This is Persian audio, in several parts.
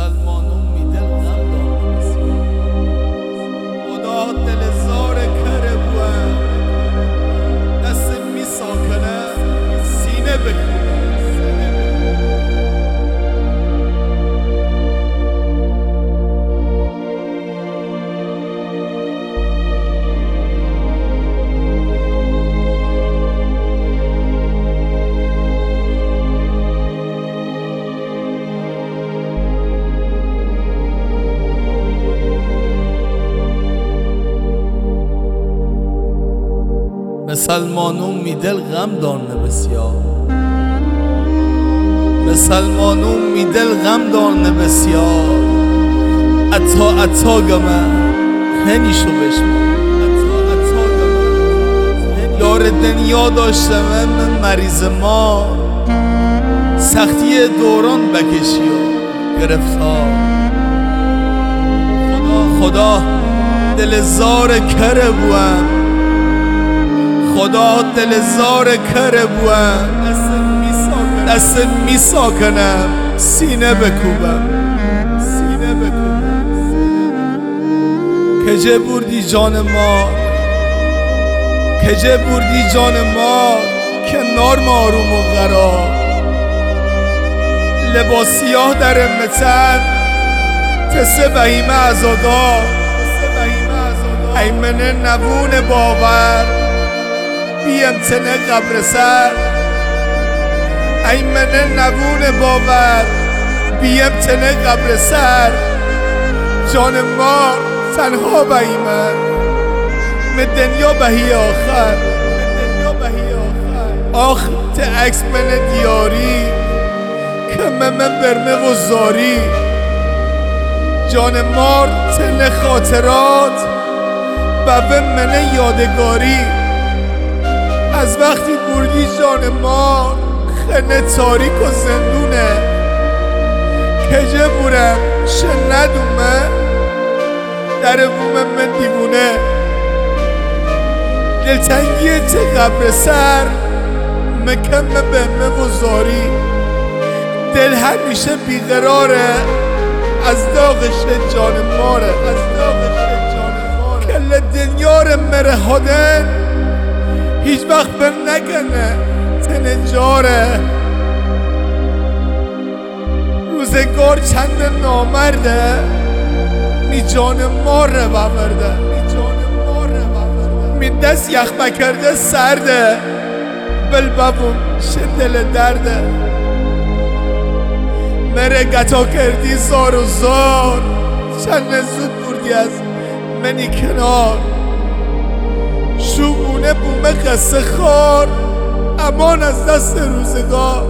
مسلمانون میدل غم دارن خدا دل زار کره بوه دست میساکنه سینه بکوبه مسلمانون میدل غم دارنه بسیار مسلمانون میدل غم دارنه بسیار عطا گمه هنیشو بشما عطا گمه یار دنیا داشته من مریض ما سختی دوران بکشی و گرفتار خدا دل زار کره بوم خدا دل زار کره بوم دست میساکنم سینه بکوبم کجه بردی جان ما کجه بردی جان ما کنار ماروم و قرار لباس سیاه در امتن تسه بهیمه ازادار ایمنه نبون باور بیم تنه قبر سر ایمنه نبون باور بیم تنه قبر سر جان ما تنها بهیمه من دنیا بهی آخر آخ ته عکس من دیاری که من برمه و زاری جان مار تنه خاطرات ببه من یادگاری از وقتی بردی جان ما خنه تاریک و زندونه کجه بورم شه ندومه در بومه من دیوونه دلتنگی ته قبر سر مکمه بهمه و زاری دل همیشه بیقراره از داغش جان ماره کل دنیا رو مره هادن هیچ وقت بر نکنه تنجاره روزگار چند نامرده می جان ماره بورده می دست یخ بکرده سرده بل ببوم شه دل درده مره گتا کردی زار و زار چند زود بردی از منی کنار شوونه بومه قصه خار امان از دست روزگار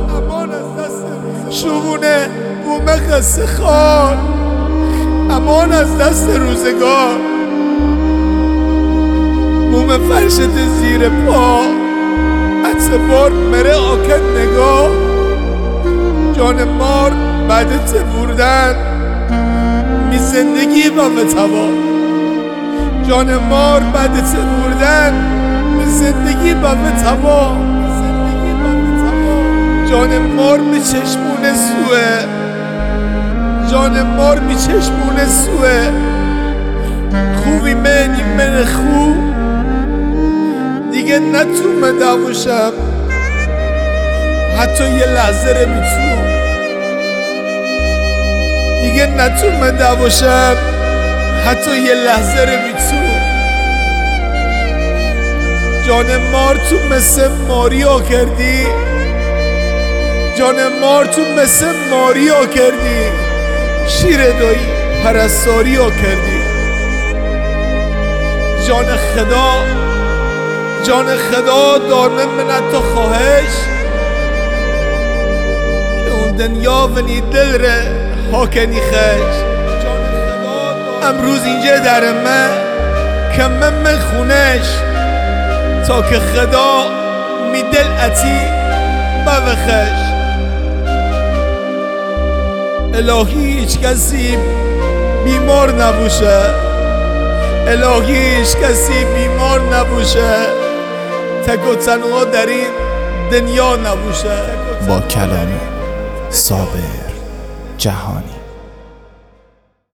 شوونه بومه قصه خار امان از دست روزگار بومه فرشت زیر پا اعتبار مره آکد نگاه جان مار بعد ته بردن می زندگی و بتوا جان مار بعد ته بردن می زندگی و بتوا جان مار می چشمون سوه جان مار می چشمون سوه خوبی من خوب دیگه نتومه دوشم حتی یه لحظه رو میتونم دیگه نتومه دوشم حتی یه لحظه رو میتونم جان مار تو مثل ماریا کردی جان مار تو مثل ماریا کردی شیر دایی پرستاریا کردی جان خدا دارم من تو خواهش که اون دنیا ونی دل ره هاکنی خش امروز اینجا در من که من خونش تا که خدا می دل اتی بخش الهی هیچ کسی بیمار نبوشه الهی هیچ کسی بیمار نبوشه تک و تنها در این دنیا نبوشه. با کلام صابر جهانی.